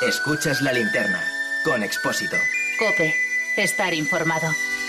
Escuchas La Linterna, con Expósito. COPE. Estar informado.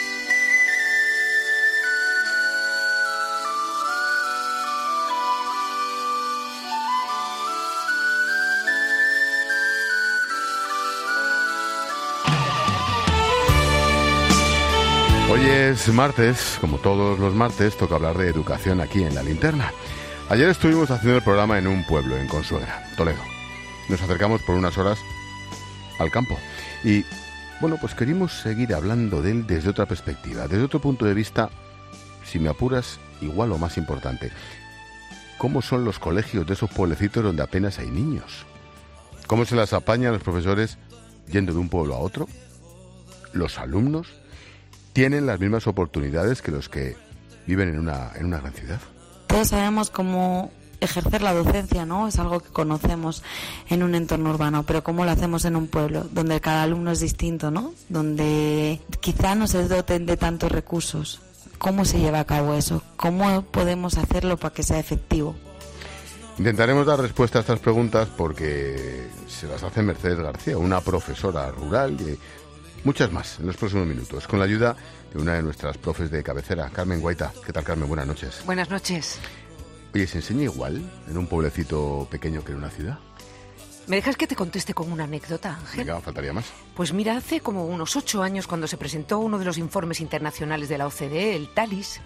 Hoy es martes, como todos los martes, toca hablar de educación aquí en La Linterna. Ayer estuvimos haciendo el programa en un pueblo, en Consuegra, Toledo. Nos acercamos por unas horas al campo y, bueno, pues queríamos seguir hablando de él desde otra perspectiva, desde otro punto de vista, si me apuras, igual o más importante. ¿Cómo son los colegios de esos pueblecitos donde apenas hay niños? ¿Cómo se las apañan los profesores yendo de un pueblo a otro? ¿Los alumnos tienen las mismas oportunidades que los que viven en una gran ciudad? Todos sabemos cómo ejercer la docencia, ¿no? Es algo que conocemos en un entorno urbano, pero ¿cómo lo hacemos en un pueblo donde cada alumno es distinto, ¿no? Donde quizá no se doten de tantos recursos. ¿Cómo se lleva a cabo eso? ¿Cómo podemos hacerlo para que sea efectivo? Intentaremos dar respuesta a estas preguntas porque se las hace Mercedes García, una profesora rural y muchas más en los próximos minutos, con la ayuda de una de nuestras profes de cabecera, Carmen Guaita. ¿Qué tal, Carmen? Buenas noches. Buenas noches. Oye, ¿se enseña igual en un pueblecito pequeño que en una ciudad? ¿Me dejas que te conteste con una anécdota, Ángel? Venga, faltaría más. Pues mira, hace como unos 8 años, cuando se presentó uno de los informes internacionales de la OCDE, el TALIS,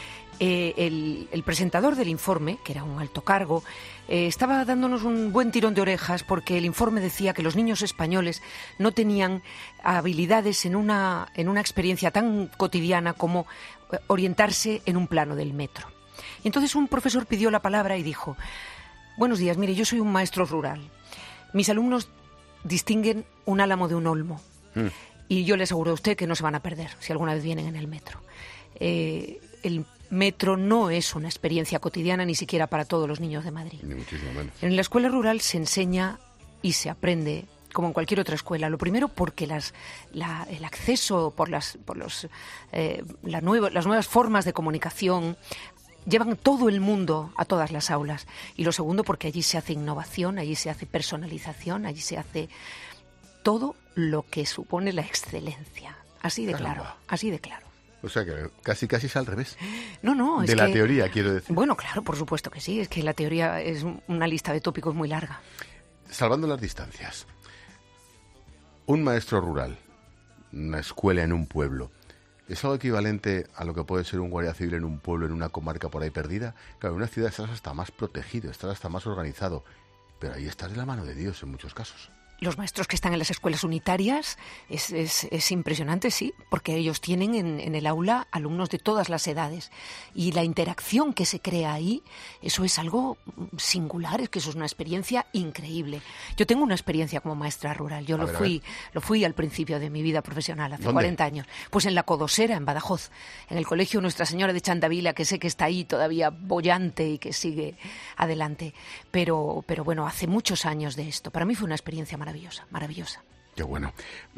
el presentador del informe, que era un alto cargo, estaba dándonos un buen tirón de orejas porque el informe decía que los niños españoles no tenían habilidades en una experiencia tan cotidiana como orientarse en un plano del metro. Y entonces un profesor pidió la palabra y dijo: buenos días, mire, yo soy un maestro rural. Mis alumnos distinguen un álamo de un olmo. Y yo le aseguro a usted que no se van a perder si alguna vez vienen en el metro. El metro no es una experiencia cotidiana ni siquiera para todos los niños de Madrid. Ni muchísimo menos. En la escuela rural se enseña y se aprende como en cualquier otra escuela. Lo primero porque el acceso por las nuevas formas de comunicación llevan todo el mundo a todas las aulas. Y lo segundo porque allí se hace innovación, allí se hace personalización, allí se hace todo lo que supone la excelencia. Así de claro, así de claro. O sea que casi es al revés. No, es de la teoría, quiero decir. Bueno, claro, por supuesto que sí. Es que la teoría es una lista de tópicos muy larga. Salvando las distancias, un maestro rural, una escuela en un pueblo, ¿es algo equivalente a lo que puede ser un guardia civil en un pueblo, en una comarca por ahí perdida? Claro, en una ciudad estás hasta más protegido, estás hasta más organizado, pero ahí estás de la mano de Dios en muchos casos. Los maestros que están en las escuelas unitarias es impresionante, sí, porque ellos tienen en el aula alumnos de todas las edades y la interacción que se crea ahí, eso es algo singular, es que eso es una experiencia increíble. Yo tengo una experiencia como maestra rural, yo lo fui al principio de mi vida profesional, hace 40 años, pues en la Codosera, en Badajoz, en el colegio Nuestra Señora de Chandavila, que sé que está ahí todavía boyante y que sigue adelante, pero bueno, hace muchos años de esto. Para mí fue una experiencia maravillosa. Qué bueno.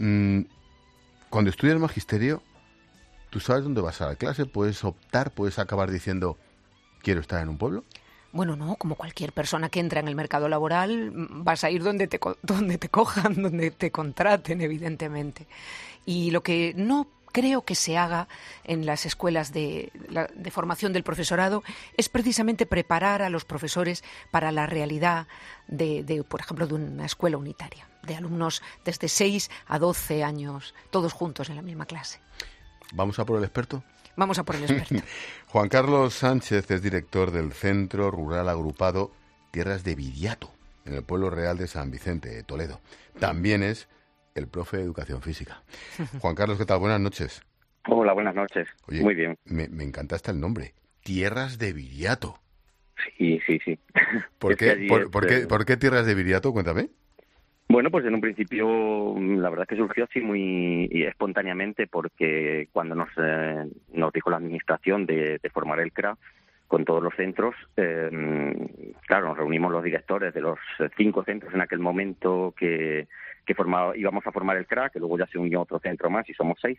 Cuando estudias magisterio, ¿tú sabes dónde vas a la clase? ¿Puedes optar? ¿Puedes acabar diciendo quiero estar en un pueblo? Bueno, no, como cualquier persona que entra en el mercado laboral, vas a ir donde te cojan, donde te contraten, evidentemente. Y lo que no creo que se haga en las escuelas de formación del profesorado es precisamente preparar a los profesores para la realidad por ejemplo, de una escuela unitaria, de alumnos desde 6 a 12 años, todos juntos en la misma clase. ¿Vamos a por el experto? Vamos a por el experto. Juan Carlos Sánchez es director del Centro Rural Agrupado Tierras de Viriato, en el pueblo real de San Vicente, de Toledo. También es el profe de Educación Física. Juan Carlos, ¿qué tal? Buenas noches. Hola, buenas noches. Oye, muy bien. Me encanta hasta el nombre. Tierras de Viriato. Sí. ¿Por qué Tierras de Viriato? Cuéntame. Bueno, pues en un principio la verdad es que surgió así muy espontáneamente porque cuando nos dijo la administración de formar el CRA con todos los centros, claro, nos reunimos los directores de los 5 centros en aquel momento que íbamos a formar el CRA, que luego ya se unió otro centro más y somos 6.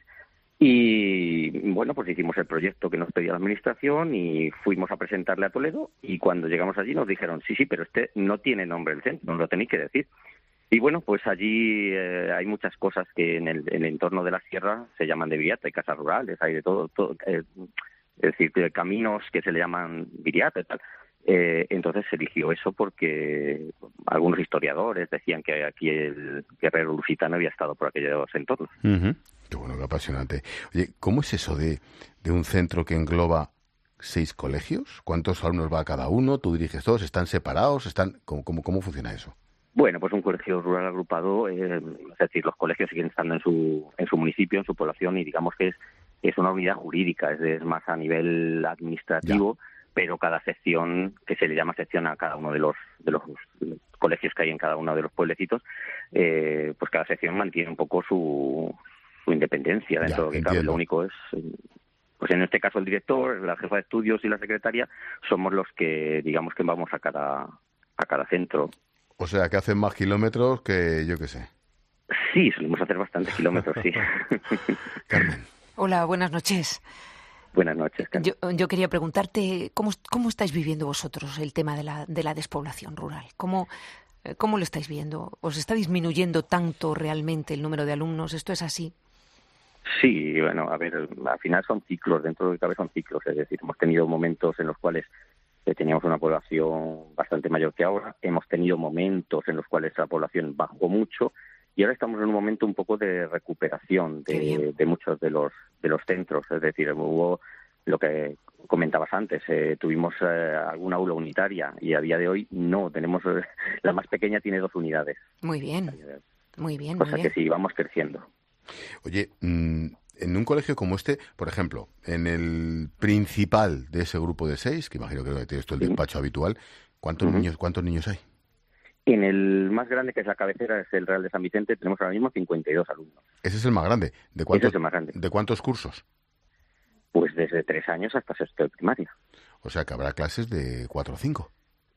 Y bueno, pues hicimos el proyecto que nos pedía la administración y fuimos a presentarle a Toledo y cuando llegamos allí nos dijeron, sí, pero este no tiene nombre el centro, nos lo tenéis que decir. Y bueno, pues allí hay muchas cosas que en el entorno de la sierra se llaman de viriata, hay casas rurales, hay de todo, es decir, caminos que se le llaman viriata y tal. Entonces se eligió eso porque algunos historiadores decían que aquí el guerrero lusitano había estado por aquellos entornos. Uh-huh. Qué bueno, qué apasionante. Oye, ¿cómo es eso de un centro que engloba 6 colegios? ¿Cuántos alumnos va a cada uno? ¿Tú diriges todos? ¿Están separados? ¿Cómo funciona eso? Bueno, pues un colegio rural agrupado, es decir, los colegios siguen estando en su municipio, en su población, y digamos que es una unidad jurídica, es más a nivel administrativo, pero cada sección, que se le llama sección a cada uno de los colegios que hay en cada uno de los pueblecitos, pues cada sección mantiene un poco su independencia dentro de lo que cabe. Lo único es, pues en este caso el director, la jefa de estudios y la secretaria somos los que, digamos, que vamos a cada centro. O sea, que hacen más kilómetros que yo qué sé. Sí, solemos hacer bastantes kilómetros, sí. Carmen. Hola, buenas noches. Buenas noches, Carmen. Yo quería preguntarte, ¿cómo estáis viviendo vosotros el tema de la despoblación rural? ¿Cómo lo estáis viendo? ¿Os está disminuyendo tanto realmente el número de alumnos? ¿Esto es así? Sí, bueno, a ver, al final son ciclos, dentro de lo que cabe son ciclos, es decir, hemos tenido momentos en los cuales teníamos una población bastante mayor que ahora, hemos tenido momentos en los cuales la población bajó mucho y ahora estamos en un momento un poco de recuperación de muchos de los centros, es decir, hubo lo que comentabas antes, tuvimos alguna aula unitaria y a día de hoy no, tenemos la más pequeña tiene 2 unidades. Muy bien, muy bien. Cosa que sí, vamos creciendo. Oye, en un colegio como este, por ejemplo, en el principal de ese grupo de 6, que imagino que tienes tú el despacho habitual, ¿cuántos niños hay? En el más grande, que es la cabecera, es el Real de San Vicente, tenemos ahora mismo 52 alumnos. Ese es el más grande. Ese es el más grande. ¿De cuántos cursos? Pues desde 3 años hasta sexto de primaria. O sea que habrá clases de 4 o 5.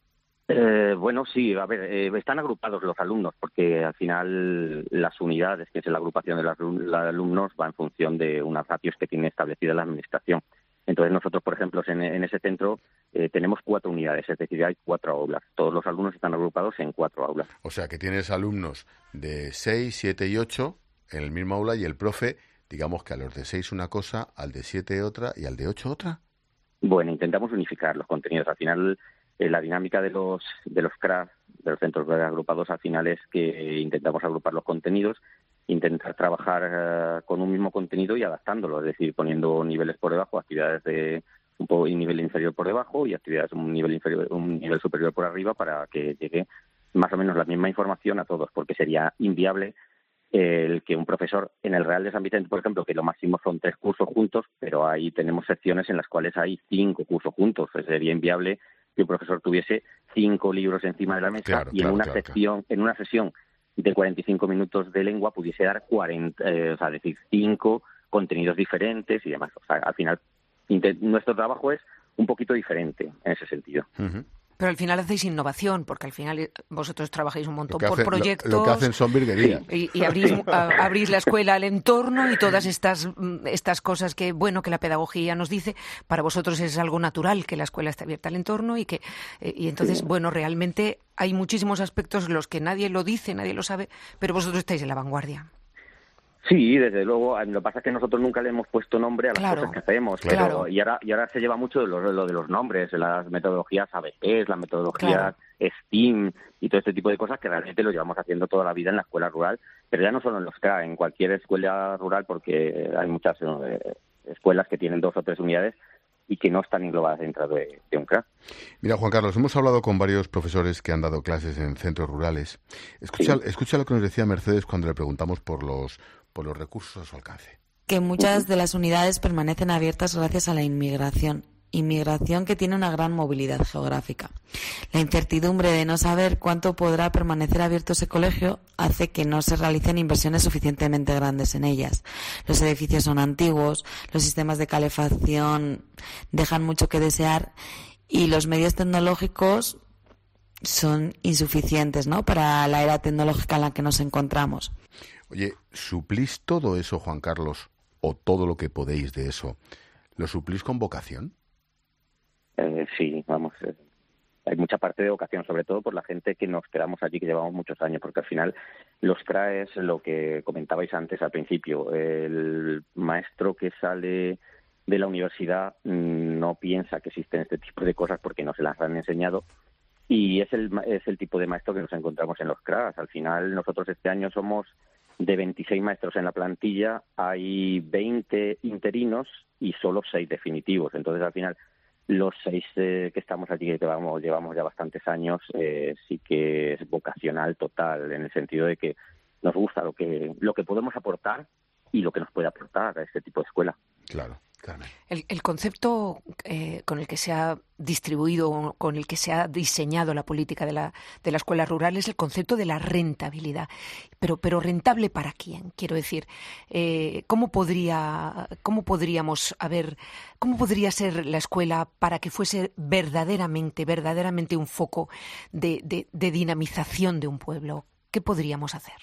Bueno, sí, a ver, están agrupados los alumnos porque al final las unidades, que es la agrupación de los alumnos, va en función de unas ratios que tiene establecida la administración. Entonces nosotros, por ejemplo, en ese centro tenemos 4 unidades, es decir, hay 4 aulas. Todos los alumnos están agrupados en 4 aulas. O sea que tienes alumnos de 6, 7 y 8 en el mismo aula y el profe, digamos que a los de 6 una cosa, al de 7 otra y al de 8 otra. Bueno, intentamos unificar los contenidos. Al final la dinámica de los CRAF, de los centros agrupados, al final es que intentamos agrupar los contenidos, intentar trabajar con un mismo contenido y adaptándolo, es decir, poniendo niveles por debajo, actividades de un poco y nivel inferior por debajo y actividades un nivel superior por arriba para que llegue más o menos la misma información a todos, porque sería inviable el que un profesor en el Real de San Vicente, por ejemplo, que lo máximo son 3 cursos juntos, pero ahí tenemos secciones en las cuales hay 5 cursos juntos, sería inviable que un profesor tuviese 5 libros encima de la mesa en una sesión de 45 minutos de lengua pudiese dar 40, o sea, decir 5 contenidos diferentes y demás. O sea, al final nuestro trabajo es un poquito diferente en ese sentido. Uh-huh. Pero al final hacéis innovación, porque al final vosotros trabajáis un montón por proyectos. Lo que hacen son virguerías. Y abrís la escuela al entorno y todas estas cosas que la pedagogía nos dice, para vosotros es algo natural que la escuela esté abierta al entorno y entonces, realmente hay muchísimos aspectos en los que nadie lo dice, nadie lo sabe, pero vosotros estáis en la vanguardia. Sí, desde luego. Lo que pasa es que nosotros nunca le hemos puesto nombre a las cosas que hacemos. Pero, y ahora se lleva mucho lo de los nombres, las metodologías ABCs, las metodologías STEAM y todo este tipo de cosas que realmente lo llevamos haciendo toda la vida en la escuela rural, pero ya no solo en los CRA, en cualquier escuela rural, porque hay muchas escuelas que tienen 2 o 3 unidades y que no están englobadas dentro de un CRA. Mira, Juan Carlos, hemos hablado con varios profesores que han dado clases en centros rurales. Escucha lo que nos decía Mercedes cuando le preguntamos por los recursos a su alcance. Que muchas de las unidades permanecen abiertas gracias a la inmigración que tiene una gran movilidad geográfica. La incertidumbre de no saber cuánto podrá permanecer abierto ese colegio hace que no se realicen inversiones suficientemente grandes en ellas. Los edificios son antiguos, los sistemas de calefacción dejan mucho que desear y los medios tecnológicos son insuficientes, ¿no?, para la era tecnológica en la que nos encontramos. Oye, ¿suplís todo eso, Juan Carlos, o todo lo que podéis de eso? ¿Lo suplís con vocación? Sí, vamos. hay mucha parte de vocación, sobre todo por la gente que nos quedamos allí, que llevamos muchos años, porque al final los CRA es lo que comentabais antes al principio. El maestro que sale de la universidad no piensa que existen este tipo de cosas porque no se las han enseñado, y es el tipo de maestro que nos encontramos en los CRAs. Al final nosotros este año somos de 26 maestros en la plantilla, hay 20 interinos y solo 6 definitivos. Entonces al final los 6 que estamos aquí, que llevamos ya bastantes años, sí que es vocacional total, en el sentido de que nos gusta lo que podemos aportar y lo que nos puede aportar a este tipo de escuela. Claro, Carmen. El concepto con el que se ha distribuido, con el que se ha diseñado la política de la escuela rural es el concepto de la rentabilidad. Pero ¿rentable para quién? Quiero decir, ¿cómo podría ser la escuela para que fuese verdaderamente un foco de dinamización de un pueblo? ¿Qué podríamos hacer?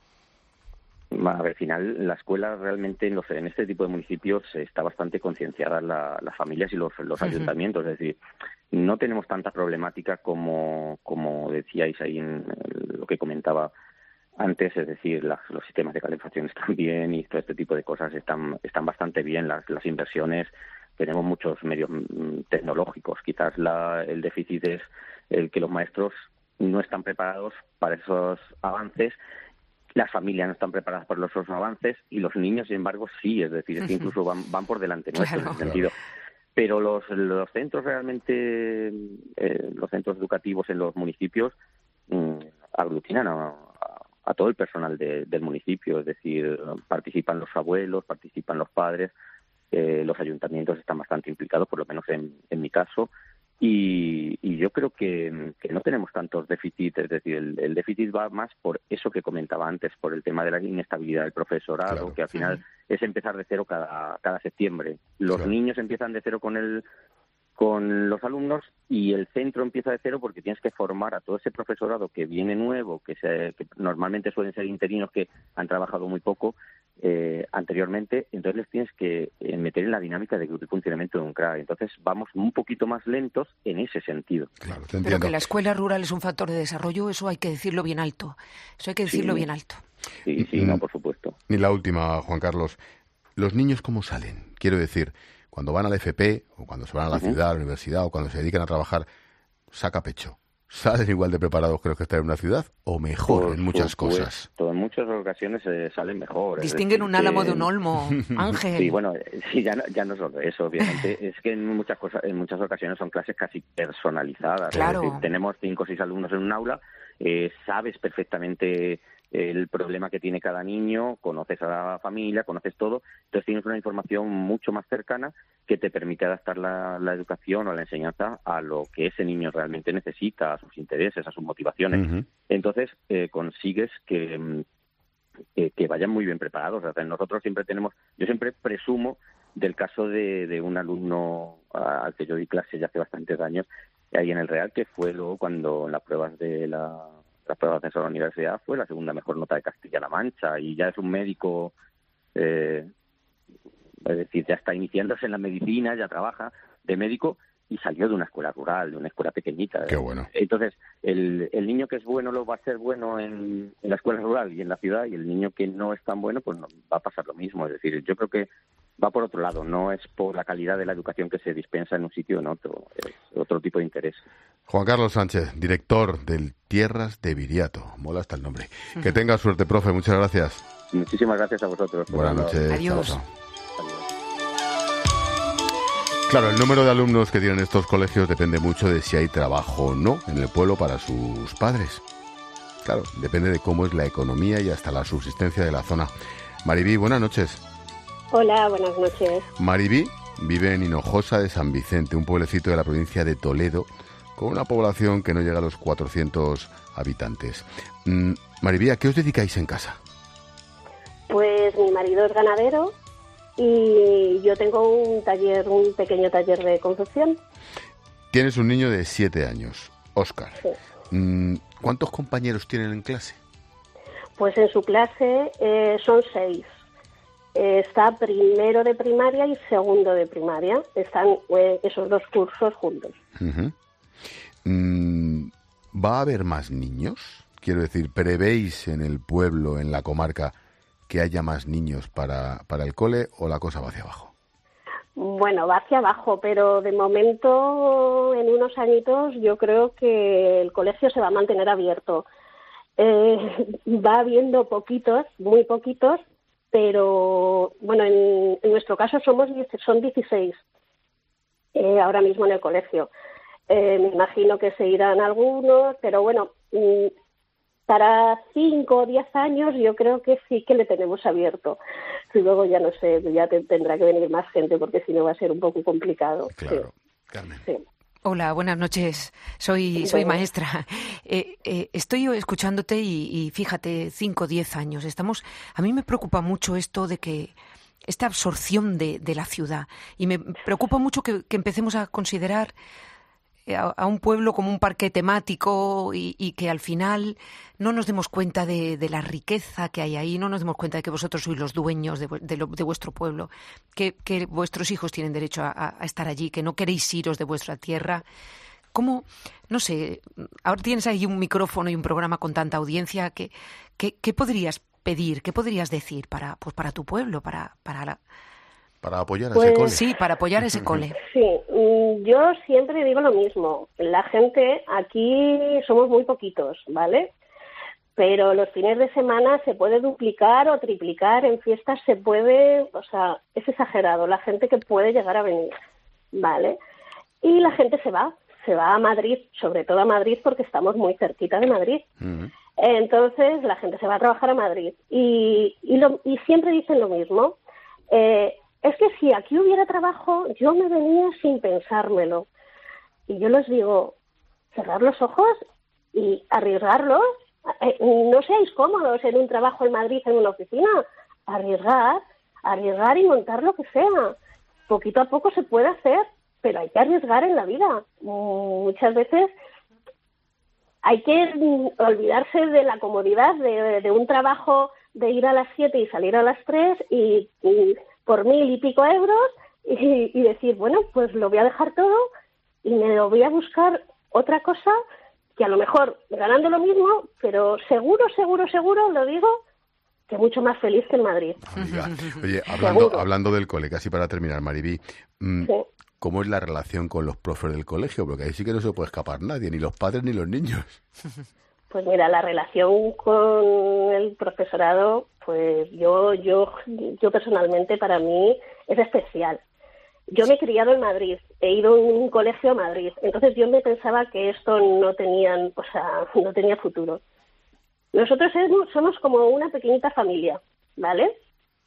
Al final, la escuela realmente en este tipo de municipios está bastante concienciada las familias y los ayuntamientos. Es decir, no tenemos tanta problemática como decíais ahí en lo que comentaba antes. Es decir, los sistemas de calefacción están bien y todo este tipo de cosas están bastante bien. Las inversiones, tenemos muchos medios tecnológicos. Quizás el déficit es el que los maestros no están preparados para esos avances. Las familias no están preparadas para esos avances y los niños, sin embargo, sí. Es decir, es que incluso van por delante nuestro en ese sentido. Pero los centros realmente, los centros educativos en los municipios aglutinan a todo el personal del municipio. Es decir, participan los abuelos, participan los padres, los ayuntamientos están bastante implicados, por lo menos en mi caso. Y yo creo que no tenemos tantos déficits. Es decir, el déficit va más por eso que comentaba antes, por el tema de la inestabilidad del profesorado, claro, que al final es empezar de cero cada septiembre. Los niños empiezan de cero con los alumnos y el centro empieza de cero porque tienes que formar a todo ese profesorado que viene nuevo, que normalmente suelen ser interinos que han trabajado muy poco anteriormente. Entonces les tienes que meter en la dinámica de funcionamiento de un CRA. Entonces vamos un poquito más lentos en ese sentido. Claro, te entiendo. Pero que la escuela rural es un factor de desarrollo, eso hay que decirlo bien alto. Bien alto. Sí, no, por supuesto. Y la última, Juan Carlos. ¿Los niños cómo salen? Quiero decir, cuando van al FP, o cuando se van a la ciudad, a la universidad, o cuando se dedican a trabajar, saca pecho. ¿Salen igual de preparados que los que están en una ciudad? ¿O mejor en muchas cosas? En muchas ocasiones salen mejor. Distinguen un álamo de un olmo, Ángel. Sí, bueno, sí, ya no solo eso, obviamente. Es que en muchas ocasiones son clases casi personalizadas. Claro. Es decir, tenemos 5 o 6 alumnos en un aula, sabes perfectamente el problema que tiene cada niño, conoces a la familia, conoces todo, entonces tienes una información mucho más cercana que te permite adaptar la educación o la enseñanza a lo que ese niño realmente necesita, a sus intereses, a sus motivaciones. Uh-huh. Entonces consigues que vayan muy bien preparados. O sea, nosotros yo siempre presumo del caso de un alumno al que yo di clase ya hace bastantes años, ahí en el Real, que fue luego cuando en las pruebas de las pruebas de la universidad fue la segunda mejor nota de Castilla-La Mancha, y ya es un médico, es decir, ya está iniciándose en la medicina, ya trabaja de médico y salió de una escuela rural, de una escuela pequeñita. Qué bueno. Entonces, el niño que es bueno lo va a ser bueno en la escuela rural y en la ciudad, y el niño que no es tan bueno, pues no, va a pasar lo mismo. Es decir, yo creo que va por otro lado, no es por la calidad de la educación que se dispensa en un sitio o en otro, es otro tipo de interés. Juan Carlos Sánchez, director del Tierras de Viriato. Mola hasta el nombre. Uh-huh. Que tenga suerte, profe. Muchas gracias. Muchísimas gracias a vosotros. Buenas noches. Adiós. Chao. Claro, el número de alumnos que tienen estos colegios depende mucho de si hay trabajo o no en el pueblo para sus padres. Claro, depende de cómo es la economía y hasta la subsistencia de la zona. Maribí, buenas noches. Hola, buenas noches. Maribí vive en Hinojosa de San Vicente, un pueblecito de la provincia de Toledo, con una población que no llega a los 400 habitantes. Maribí, ¿a qué os dedicáis en casa? Pues mi marido es ganadero y yo tengo un pequeño taller de confección. Tienes un niño de 7 años, Óscar. Sí. ¿Cuántos compañeros tienen en clase? Pues en su clase son 6. Está primero de primaria y segundo de primaria. Están esos 2 cursos juntos. Uh-huh. ¿Va a haber más niños? Quiero decir, ¿prevéis en el pueblo, en la comarca, que haya más niños para el cole o la cosa va hacia abajo? Bueno, va hacia abajo, pero de momento, en unos añitos, yo creo que el colegio se va a mantener abierto. Va habiendo poquitos, muy poquitos, pero bueno, en nuestro caso son 16 ahora mismo en el colegio. Me imagino que se irán algunos, pero bueno, para 5 o 10 años yo creo que sí que le tenemos abierto. Y luego ya no sé, ya tendrá que venir más gente porque si no va a ser un poco complicado. Claro, sí. Carmen. Sí. Hola, buenas noches. Soy maestra. Estoy escuchándote y fíjate, 5 o 10 años. A mí me preocupa mucho esto de que esta absorción de la ciudad. Y me preocupa mucho que empecemos a considerar a un pueblo como un parque temático y que al final no nos demos cuenta de la riqueza que hay ahí, no nos demos cuenta de que vosotros sois los dueños de vuestro pueblo, que vuestros hijos tienen derecho a estar allí, que no queréis iros de vuestra tierra. ¿Cómo? No sé, ahora tienes ahí un micrófono y un programa con tanta audiencia, ¿qué podrías pedir, qué podrías decir para tu pueblo, para apoyar a ese cole? Sí, para apoyar ese cole. Sí, yo siempre digo lo mismo. La gente aquí somos muy poquitos, ¿vale? Pero los fines de semana se puede duplicar o triplicar, en fiestas se puede, o sea, es exagerado la gente que puede llegar a venir, ¿vale? Y la gente se va a Madrid, sobre todo a Madrid porque estamos muy cerquita de Madrid. Uh-huh. Entonces la gente se va a trabajar a Madrid y siempre dicen lo mismo. Es que si aquí hubiera trabajo, yo me venía sin pensármelo. Y yo les digo, cerrar los ojos y arriesgarlos. No seáis cómodos en un trabajo en Madrid, en una oficina. Arriesgar y montar lo que sea. Poquito a poco se puede hacer, pero hay que arriesgar en la vida. Muchas veces hay que olvidarse de la comodidad de un trabajo de ir a las 7 y salir a las 3 y por 1.000 y pico euros y decir, bueno, pues lo voy a dejar todo y me lo voy a buscar otra cosa que a lo mejor ganando lo mismo, pero seguro, lo digo, que mucho más feliz que en Madrid. Amiga. Oye, hablando del cole, casi para terminar, Mariví, sí. ¿Cómo es la relación con los profes del colegio? Porque ahí sí que no se puede escapar nadie, ni los padres ni los niños. Pues mira, la relación con el profesorado, pues yo personalmente para mí es especial. Yo me he criado en Madrid, he ido a un colegio a Madrid, entonces yo me pensaba que esto no tenía futuro. Nosotros somos como una pequeñita familia, ¿vale?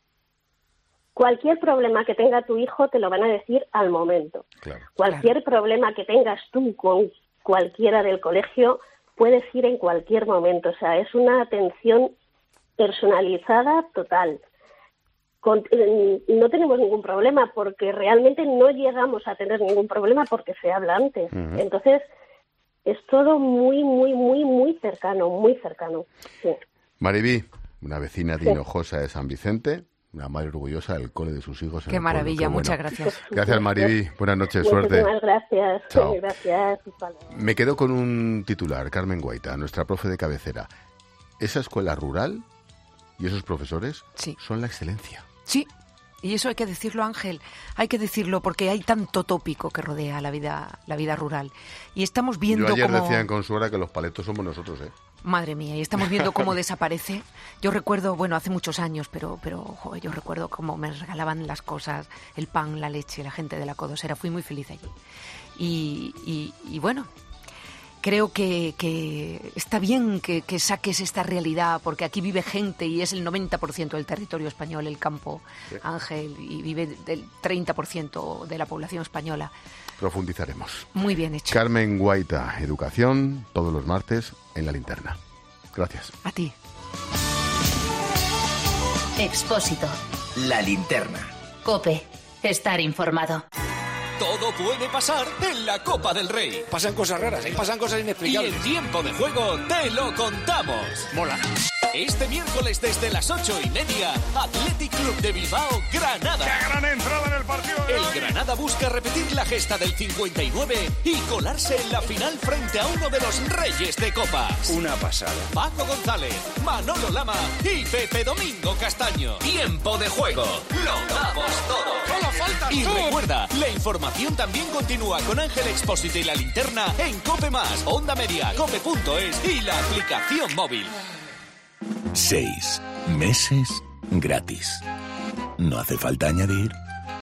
Cualquier problema que tenga tu hijo te lo van a decir al momento. Claro. Cualquier problema que tengas tú con cualquiera del colegio puedes ir en cualquier momento. O sea, es una atención personalizada total. No tenemos ningún problema porque realmente no llegamos a tener ningún problema porque se habla antes. Uh-huh. Entonces, es todo muy, muy, muy, muy cercano, muy cercano. Sí. Mariví, una vecina de Hinojosa de San Vicente, una madre orgullosa del cole de sus hijos. Qué maravilla, muchas gracias. Gracias, Mariví. Buenas noches, suerte. Muchísimas gracias. Chao. Gracias. Me quedo con un titular, Carmen Guaita, nuestra profe de cabecera. Esa escuela rural y esos profesores son la excelencia. Sí, y eso hay que decirlo, Ángel, hay que decirlo porque hay tanto tópico que rodea la vida rural. Y estamos viendo Yo ayer decía en Consuera que los paletos somos nosotros, ¿eh? Madre mía, y estamos viendo cómo desaparece. Yo recuerdo, bueno, hace muchos años, pero joder, yo recuerdo cómo me regalaban las cosas, el pan, la leche, la gente de la Codosera. Fui muy feliz allí. Y bueno, creo que está bien que saques esta realidad, porque aquí vive gente y es el 90% del territorio español, el campo, Ángel, y vive del 30% de la población española. Profundizaremos. Muy bien hecho. Carmen Guaita, Educación, todos los martes en La Linterna. Gracias. A ti. Expósito. La Linterna. COPE. Estar informado. Todo puede pasar en la Copa del Rey. Pasan cosas raras, pasan cosas inexplicables. Y en Tiempo de Juego te lo contamos. Mola. Este miércoles desde las 8:30, Athletic Club de Bilbao, Granada. ¡Qué gran entrada en el partido de hoy! El Granada busca repetir la gesta del 59 y colarse en la final frente a uno de los reyes de copas. Una pasada. Paco González, Manolo Lama y Pepe Domingo Castaño. Tiempo de juego. Lo damos todo. ¡Solo falta Y tú! recuerda, la información también continúa con Ángel Expósito y La Linterna en COPE+, Onda Media, cope.es y la aplicación móvil. 6 meses gratis. No hace falta añadir